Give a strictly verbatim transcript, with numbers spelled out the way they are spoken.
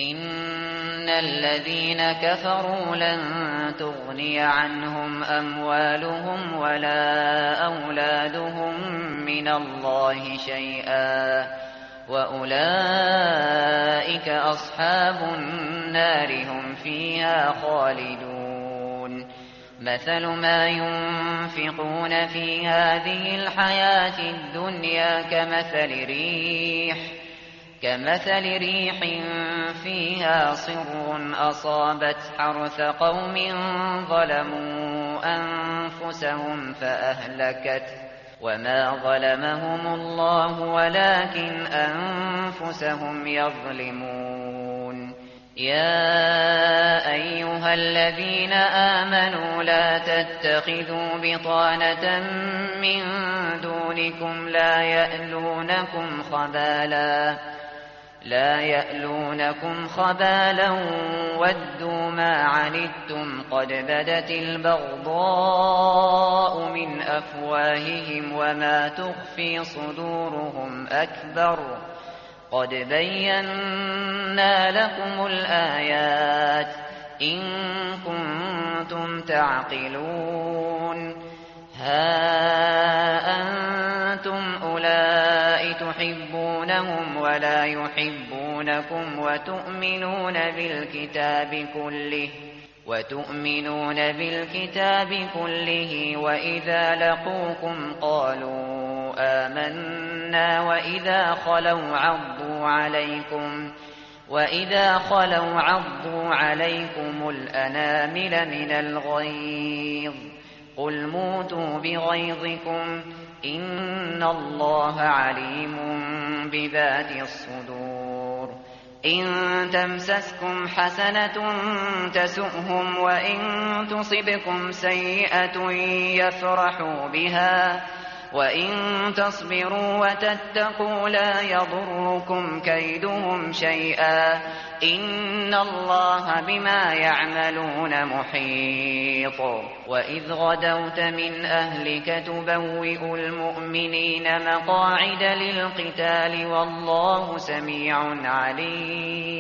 إن الذين كفروا لن تغني عنهم أموالهم ولا أولادهم من الله شيئا وأولئك أصحاب النار هم فيها خالدون مثل ما ينفقون في هذه الحياة الدنيا كمثل ريح كمثل ريح فيها صر أصابت حرث قوم ظلموا أنفسهم فأهلكت وما ظلمهم الله ولكن أنفسهم يظلمون يا أيها الذين آمنوا لا تتخذوا بطانة من دونكم لا يألونكم خبالا لا يألونكم خبالا ودوا ما عنتم قد بدت البغضاء من أفواههم وما تخفي صدورهم أكبر قد بينا لكم الآيات إن كنتم تعقلون ها أنتم أولئك تحبونهم ولا يحبونكم وتؤمنون بالكتاب كله وتؤمنون بالكتاب كله وإذا لقوكم قالوا آمنا وإذا خلوا عضوا عليكم وإذا خلوا عضوا عليكم الأنامل من الغيظ قل موتوا بغيظكم إن الله عليم بذات الصدور إن تمسسكم حسنة تسؤهم وإن تصبكم سيئة يفرحوا بها وإن تصبروا وتتقوا لا يضركم كيدهم شيئا إن الله بما يعملون محيط وإذ غدوت من أهلك تبوئ المؤمنين مقاعد للقتال والله سميع عليم